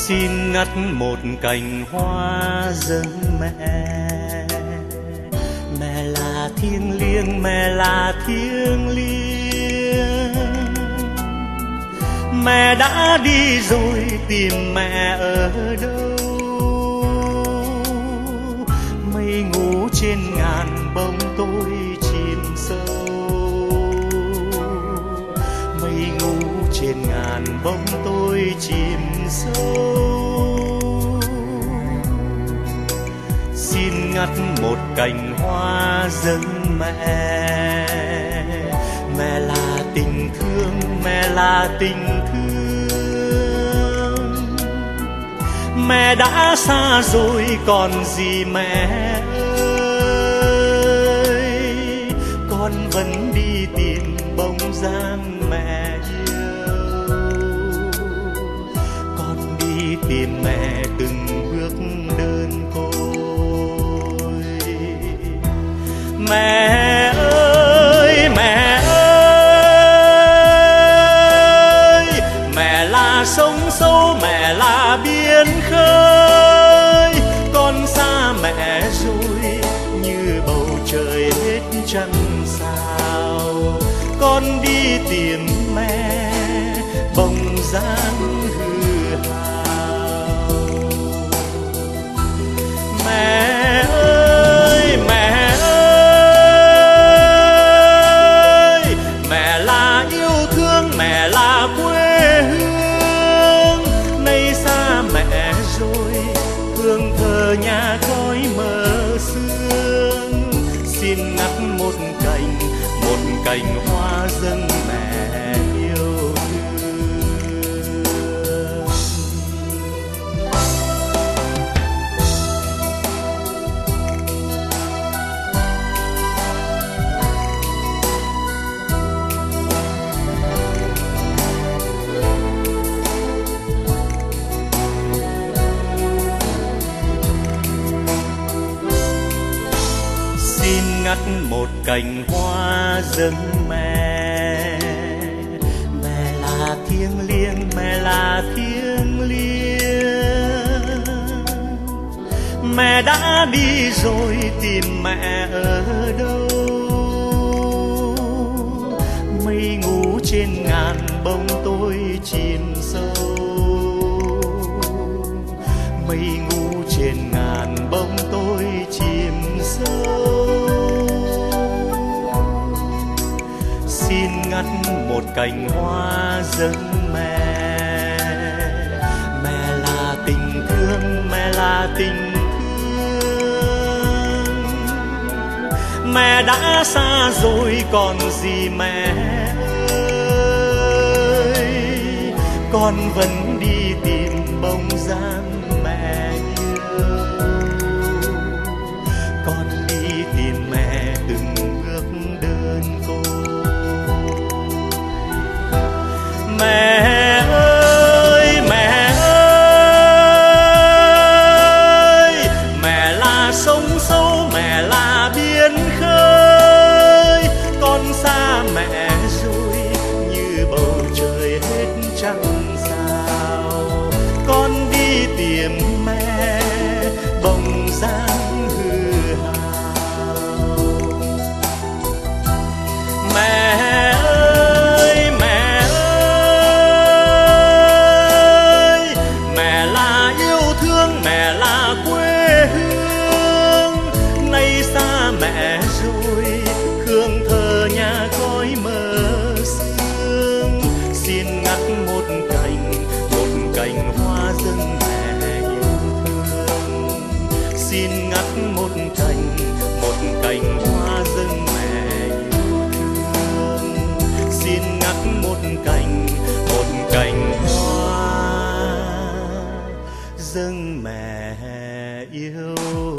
xin ngắt một cành hoa dâng mẹ. Mẹ là thiêng liêng, mẹ là thiêng liêng. Mẹ đã đi rồi tìm mẹ ở đâu? Mây ngủ trên ngàn bông tôi chìm sâu. Mây ngủ trên ngàn bông tôi chìm sâu. Xin ngắt một cành hoa dâng mẹ. Mẹ là tình thương, mẹ là tình thương. Mẹ đã xa rồi còn gì mẹ ơi. Con vẫn đi tìm bóng dáng mẹ yêu. Con đi tìm mẹ từng bước đơn côi. Mẹ ơi, mẹ ơi, mẹ là sông sâu, mẹ là biển khơi. Con xa mẹ rồi như bầu trời hết trăng sao. Con đi tìm mẹ bóng dáng hư hào. Mẹ ơi, mẹ ơi, mẹ là yêu thương, mẹ là quê hương. Nay xa mẹ rồi hương thờ nhà khói mờ sương. Xin ngắt một cành hoa dâng mẹ yêu thương. Xin ngắt một cành hoa dâng mẹ. Mẹ là thiêng liêng, mẹ là thiêng liêng. Mẹ đã đi rồi tìm mẹ ở đâu? Mây ngủ trên ngàn bông tôi chìm sâu. Mây ngủ trên ngàn bông tôi chìm sâu. Xin ngắt một cành hoa dâng mẹ. Mẹ là tình thương, mẹ là tình thương. Mẹ đã xa rồi còn gì mẹ ơi. Con vẫn đi tìm bóng dáng mẹ yêu. Con đi tìm mẹ từng bước đơn côi. Mẹ ơi, mẹ ơi, mẹ là sông sâu, mẹ là biển khơi. Con xa mẹ rồi như bầu trời hết trăng sao. Con đi tìm mẹ bóng dáng hư hào. Mẹ ơi, mẹ ơi, mẹ là yêu thương, mẹ là quê hương. Nay xa mẹ rồi hương thờ nhà khói mờ sương. Xin ngắt một cành hoa dâng mẹ yêu thương. Xin ngắt một cành hoa dâng mẹ yêu thương. Xin ngắt một cành hoa dâng mẹ yêu